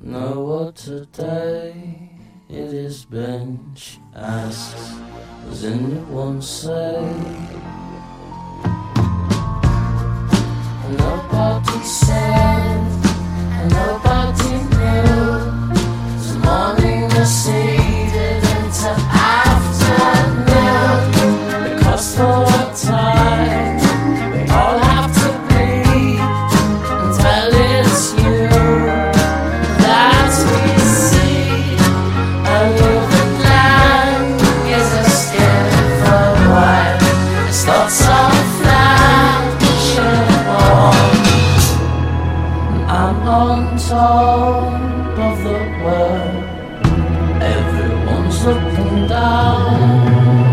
know what today it has been, she asks. Does anyone say? Nobody said, and nobody knew. This morning receded into afternoon, because for a time we all have to bleed until it's you that we see. A moving land is a still for a while. It's thoughts of flashing warm. I'm on top of the world. Everyone's looking down.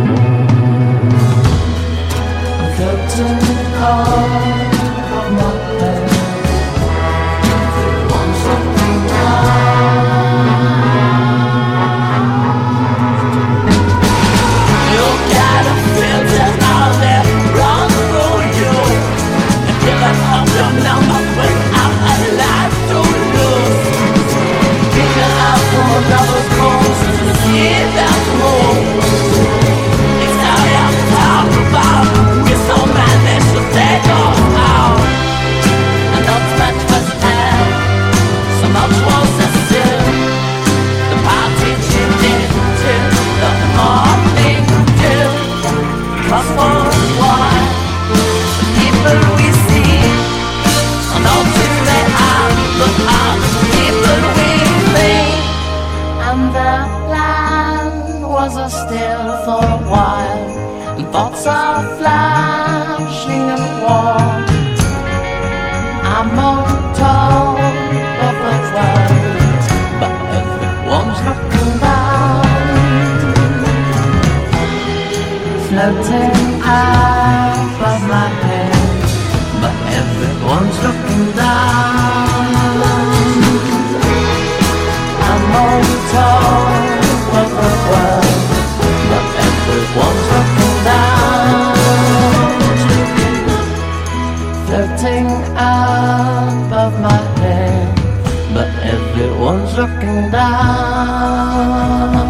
I'm curtain call of my head. Everyone's looking down. You gotta filter all that wrong through you and give it up your number without a life to lose. Pick it up from another cause and see that move. It's all you have to talk about. We're so mad that should take us out. And not much was there, so much was the sin. The party chipped into the morning dew. Cause for a while, the people we see are not who they are, but are the people we meet. And the land was a still for a while, and thoughts are flashing and warm. I'm on top of the world, but everyone's looking down. Floating above my head, but everyone's looking down. I'm on top of the world, but everyone's looking down. Floating above my head, but everyone's looking down.